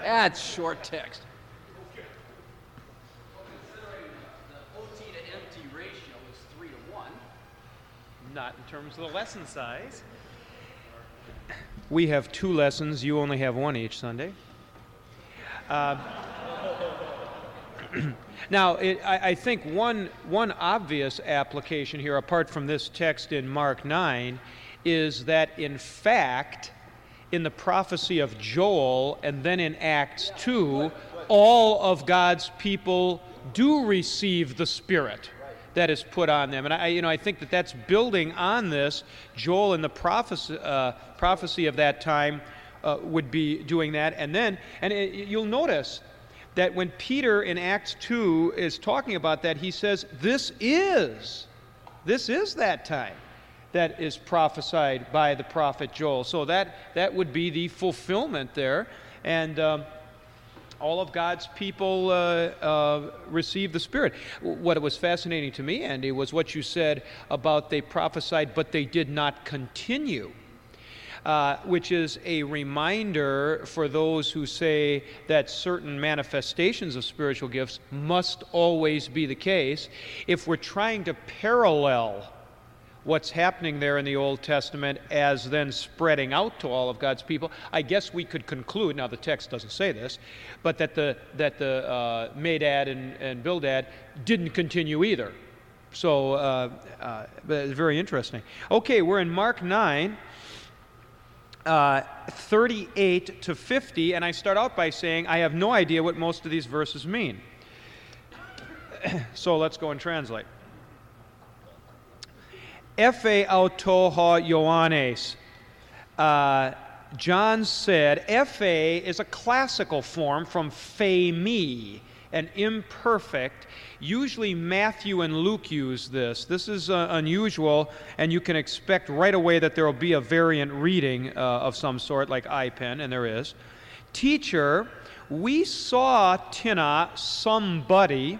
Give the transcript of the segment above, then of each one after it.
That's short text. Considering the OT to MT ratio is 3 to 1. Not in terms of the lesson size. We have 2 lessons. You only have 1 each Sunday. Now, I think one obvious application here, apart from this text in Mark 9, is that in fact, in the prophecy of Joel and then in Acts 2, all of God's people do receive the Spirit that is put on them. And I think that that's building on this. Joel in the prophecy of that time would be doing that. And you'll notice that when Peter in Acts 2 is talking about that, he says, this is that time that is prophesied by the prophet Joel. So that would be the fulfillment there. And all of God's people receive the Spirit. What was fascinating to me, Andy, was what you said about they prophesied, but they did not continue. Which is a reminder for those who say that certain manifestations of spiritual gifts must always be the case. If we're trying to parallel what's happening there in the Old Testament as then spreading out to all of God's people, I guess we could conclude, now the text doesn't say this, but that the Medad and Bildad didn't continue either. So, it's very interesting. Okay, we're in Mark 9. 38 to 50, and I start out by saying I have no idea what most of these verses mean. So let's go and translate. Ephe auto ha Ioannes. John said, Ephe is a classical form from phemi, an imperfect. Usually Matthew and Luke use this. This is unusual, and you can expect right away that there will be a variant reading of some sort, like iPen, and there is. Teacher, we saw Tina, somebody,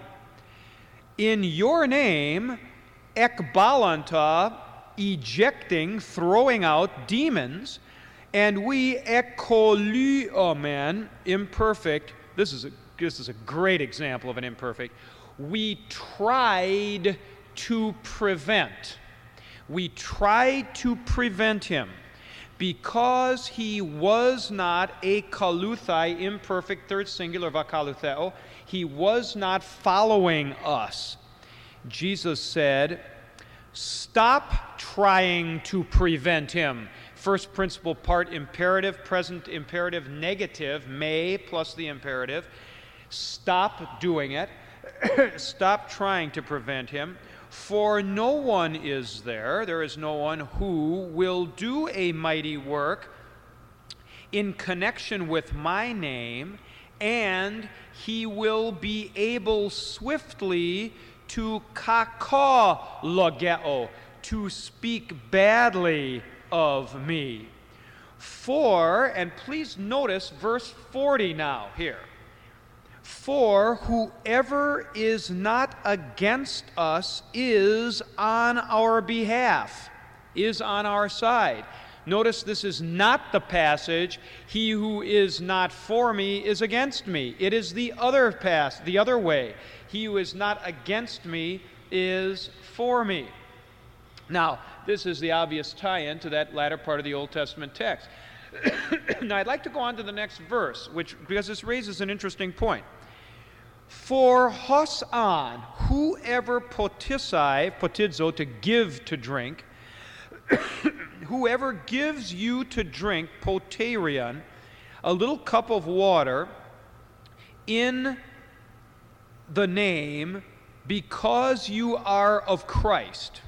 in your name, ekbalanta, ejecting, throwing out demons, and we ekolyomen, imperfect. This is a great example of an imperfect. We tried to prevent. We tried to prevent him because he was not a kaluthai, imperfect, third singular vakalutheo. He was not following us. Jesus said, stop trying to prevent him. First principle part, imperative, present imperative, negative, may plus the imperative. Stop doing it. Stop trying to prevent him. For no one is there is no one who will do a mighty work in connection with my name, and he will be able swiftly to kakologeo, to speak badly of me. For, and please notice verse 40 now here. For whoever is not against us is on our behalf, is on our side. Notice this is not the passage, he who is not for me is against me. It is the other the other way. He who is not against me is for me. Now, this is the obvious tie-in to that latter part of the Old Testament text. Now, I'd like to go on to the next verse, because this raises an interesting point. For hosan, whoever potizo, to give to drink, whoever gives you to drink, poterion, a little cup of water in the name, because you are of Christ.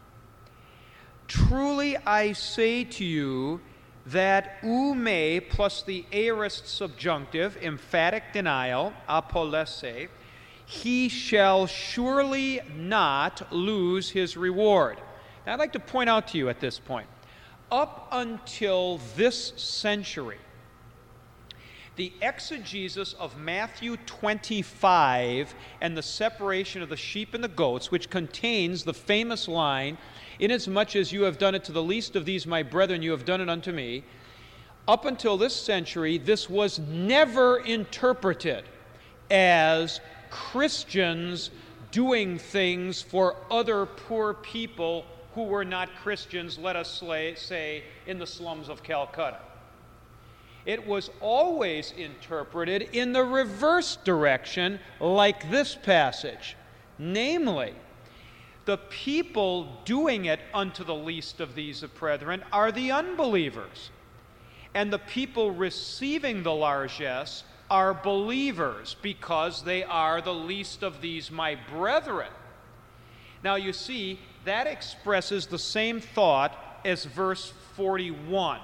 Truly I say to you that ume plus the aorist subjunctive, emphatic denial, apolese, he shall surely not lose his reward. Now I'd like to point out to you at this point, up until this century, the exegesis of Matthew 25 and the separation of the sheep and the goats, which contains the famous line, inasmuch as you have done it to the least of these my brethren, you have done it unto me, up until this century, this was never interpreted as Christians doing things for other poor people who were not Christians, let us say, in the slums of Calcutta. It was always interpreted in the reverse direction, like this passage. Namely, the people doing it unto the least of these brethren are the unbelievers. And the people receiving the largesse are believers, because they are the least of these my brethren. Now you see, that expresses the same thought as verse 41.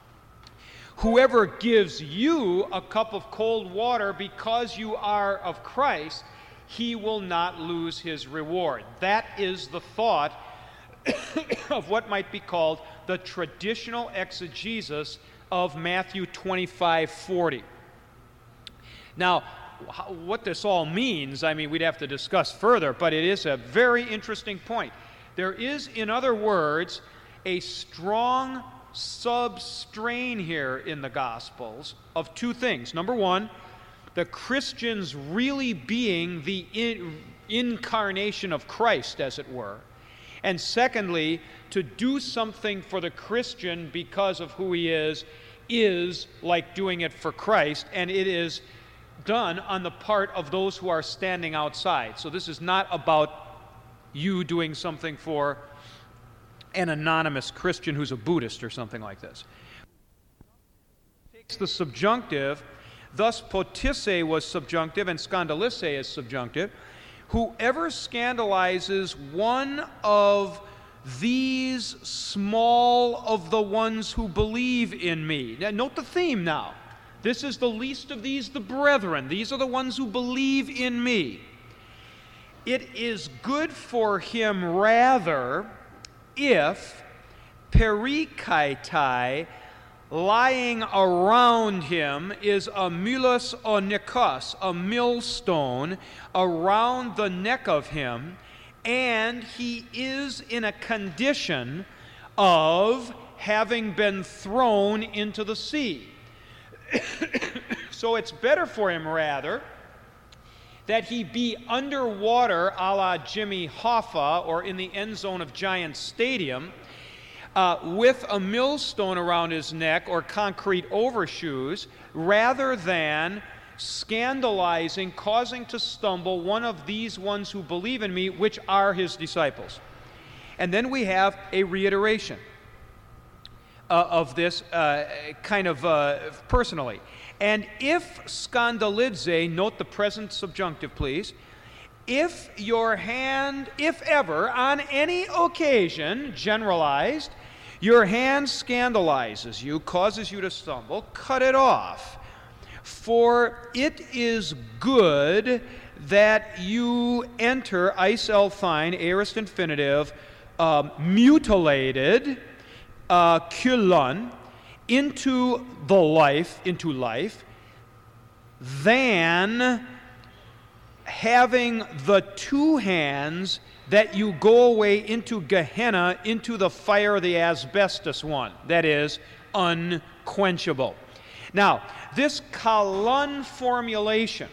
Whoever gives you a cup of cold water because you are of Christ, he will not lose his reward. That is the thought of what might be called the traditional exegesis of Matthew 25:40. Now, what this all means, I mean, we'd have to discuss further, but it is a very interesting point. There is, in other words, a strong substrain here in the Gospels of two things. Number one, the Christians really being the incarnation of Christ, as it were. And secondly, to do something for the Christian because of who he is like doing it for Christ, and it is done on the part of those who are standing outside. So this is not about you doing something for an anonymous Christian who's a Buddhist or something like this. Takes the subjunctive, thus potisse was subjunctive and scandalisse is subjunctive. Whoever scandalizes one of these small of the ones who believe in me. Now, note the theme now. This is the least of these, the brethren. These are the ones who believe in me. It is good for him rather if perikaitai, lying around him, is a mulos onikos, a millstone around the neck of him, and he is in a condition of having been thrown into the sea. So it's better for him, rather, that he be underwater a la Jimmy Hoffa or in the end zone of Giant Stadium with a millstone around his neck or concrete overshoes, rather than scandalizing, causing to stumble one of these ones who believe in me, which are his disciples. And then we have a reiteration of this personally. And if scandalize, note the present subjunctive, please. If your hand, if ever, on any occasion, generalized, your hand scandalizes you, causes you to stumble, cut it off. For it is good that you enter, eis elfine, aorist infinitive, mutilated, kulon, into life, than having the two hands that you go away into Gehenna, into the fire of the asbestos one, that is, unquenchable. Now, this kalon formulation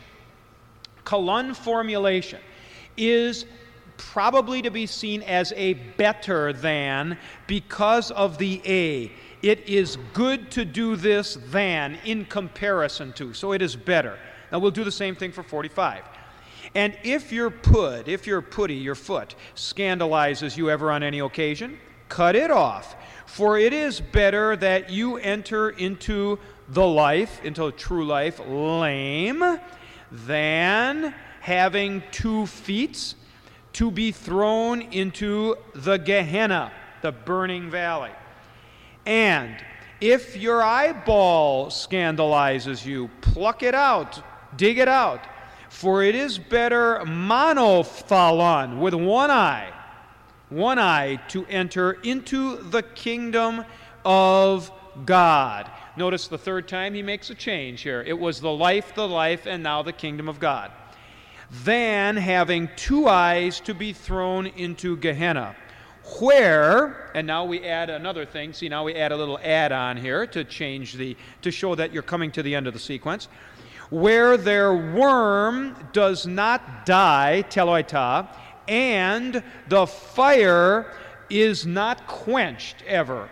is probably to be seen as a better than because of the a. It is good to do this than, in comparison to. So it is better. Now we'll do the same thing for 45. And if your foot, scandalizes you ever on any occasion, cut it off. For it is better that you enter into the life, into true life, lame, than having 2 feet to be thrown into the Gehenna, the burning valley. And if your eyeball scandalizes you, pluck it out, dig it out. For it is better monophthalon, with one eye, to enter into the kingdom of God. Notice the third time he makes a change here. It was the life, and now the kingdom of God. Than having 2 eyes to be thrown into Gehenna. where, and now we add another thing. See, now we add a little add-on here to show that you're coming to the end of the sequence. Where their worm does not die, teloita, and the fire is not quenched ever.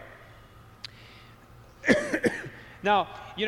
Now,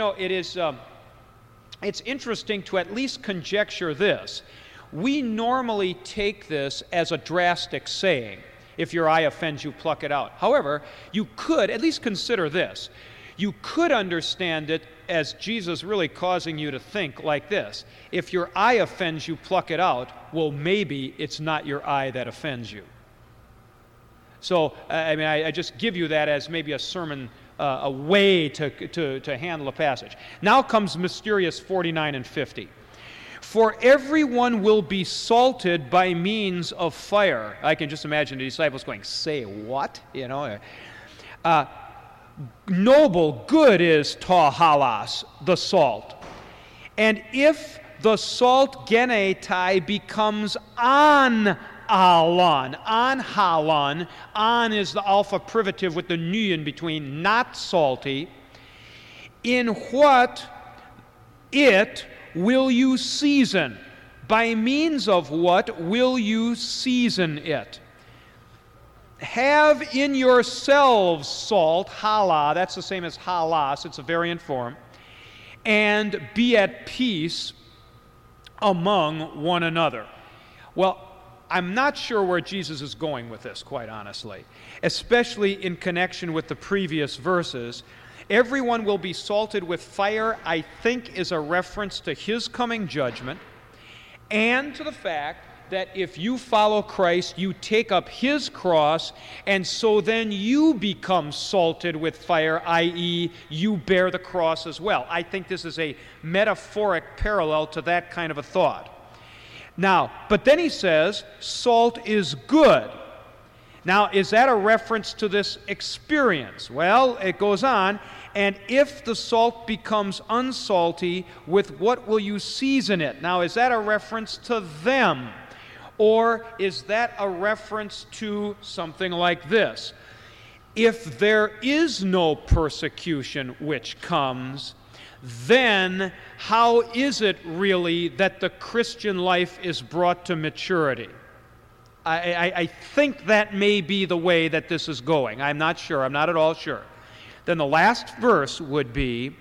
it's interesting to at least conjecture this. We normally take this as a drastic saying. If your eye offends you, pluck it out. However, you could at least consider this. You could understand it as Jesus really causing you to think like this. If your eye offends you, pluck it out. Well, maybe it's not your eye that offends you. So, I just give you that as maybe a sermon, a way to handle a passage. Now comes mysterious 49 and 50. For everyone will be salted by means of fire. I can just imagine the disciples going, say what? Noble, good is tahalas, the salt. And if the salt genetai becomes an halon, an is the alpha privative with the nu in between, not salty, in what it will you season? By means of what will you season it? Have in yourselves salt, hala, that's the same as halas, it's a variant form, and be at peace among one another. Well, I'm not sure where Jesus is going with this, quite honestly, especially in connection with the previous verses. Everyone will be salted with fire, I think, is a reference to his coming judgment and to the fact that if you follow Christ, you take up his cross, and so then you become salted with fire, i.e., you bear the cross as well. I think this is a metaphoric parallel to that kind of a thought. Now, but then he says, salt is good. Now, is that a reference to this experience? Well, it goes on, and if the salt becomes unsalty, with what will you season it? Now, is that a reference to them? Or is that a reference to something like this? If there is no persecution which comes, then how is it really that the Christian life is brought to maturity? I think that may be the way that this is going. I'm not sure. I'm not at all sure. Then the last verse would be,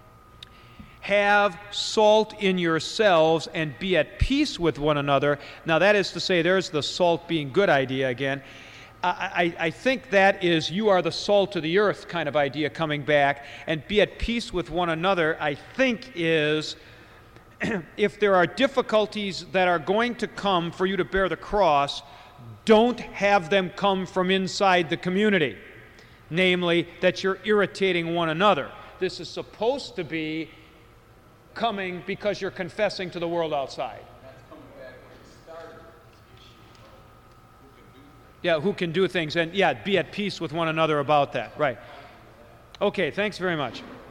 have salt in yourselves and be at peace with one another. Now that is to say, there's the salt being good idea again. I think that is you are the salt of the earth kind of idea coming back, and be at peace with one another, I think is if there are difficulties that are going to come for you to bear the cross, don't have them come from inside the community, namely that you're irritating one another. This is supposed to be coming because you're confessing to the world outside. That's coming back where it started, this issue of who can do things, and be at peace with one another about that. Right. Okay, thanks very much.